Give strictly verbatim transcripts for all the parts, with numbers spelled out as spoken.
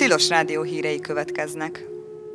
Tilos Rádió hírei következnek.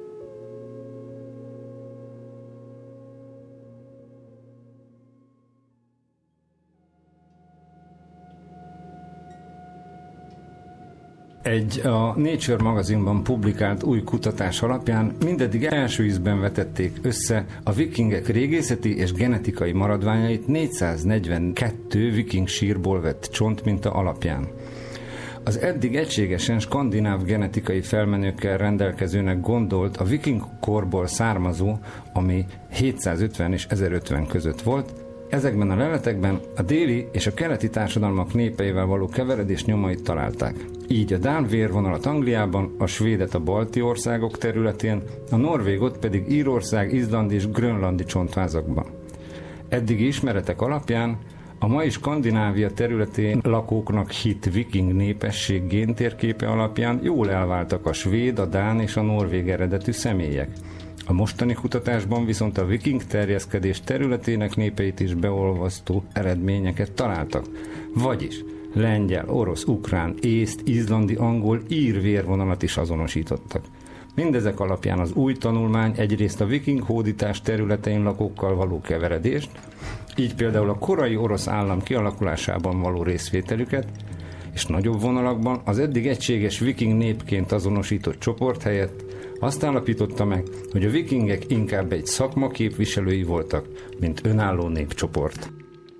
Egy a Nature magazinban publikált új kutatás alapján mindeddig első ízben vetették össze a vikingek régészeti és genetikai maradványait négyszáznegyvenkettő viking sírból vett csontminta alapján. Az eddig egységesen skandináv genetikai felmenőkkel rendelkezőnek gondolt a viking korból származó, ami hétszázötven és ezerötven között volt. Ezekben a leletekben a déli és a keleti társadalmak népeivel való keveredés nyomait találták. Így a dán vérvonalat Angliában, a svédet a balti országok területén, a norvégot pedig Írország, Izland és grönlandi csontvázakban. Eddigi ismeretek alapján a mai Skandinávia területén lakóknak hitt viking népesség géntérképe alapján jól elváltak a svéd, a dán és a norvég eredetű személyek. A mostani kutatásban viszont a viking terjeszkedés területének népeit is beolvasztó eredményeket találtak. Vagyis lengyel, orosz, ukrán, észt, izlandi, angol, ír vérvonalat is azonosítottak. Mindezek alapján az új tanulmány egyrészt a viking hódítás területein lakókkal való keveredést, így például a korai orosz állam kialakulásában való részvételüket, és nagyobb vonalakban az eddig egységes viking népként azonosított csoport helyett azt állapította meg, hogy a vikingek inkább egy szakma képviselői voltak, mint önálló népcsoport.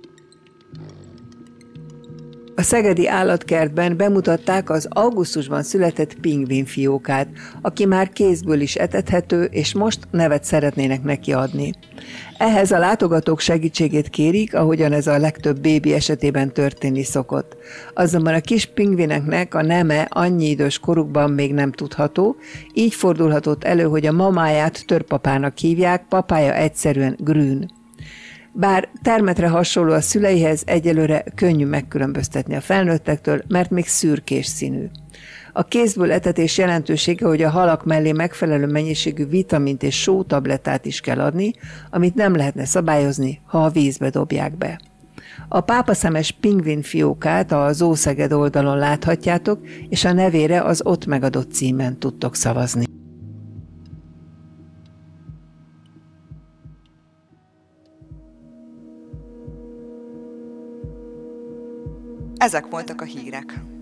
A szegedi állatkertben bemutatták az augusztusban született pingvinfiókát, aki már kézből is etethető, és most nevet szeretnének neki adni. Ehhez a látogatók segítségét kérik, ahogyan ez a legtöbb bébi esetében történni szokott. Azonban a kis pingvineknek a neme annyi idős korukban még nem tudható, így fordulhatott elő, hogy a mamáját törpapának hívják, papája egyszerűen Grün. Bár termetre hasonló a szüleihez, egyelőre könnyű megkülönböztetni a felnőttektől, mert még szürkés színű. A kézből etetés jelentősége, hogy a halak mellé megfelelő mennyiségű vitamint és sótablettát is kell adni, amit nem lehetne szabályozni, ha a vízbe dobják be. A pápaszemes pingvinfiókát a Zószeged oldalon láthatjátok, és a nevére az ott megadott címen tudtok szavazni. Ezek voltak a hírek.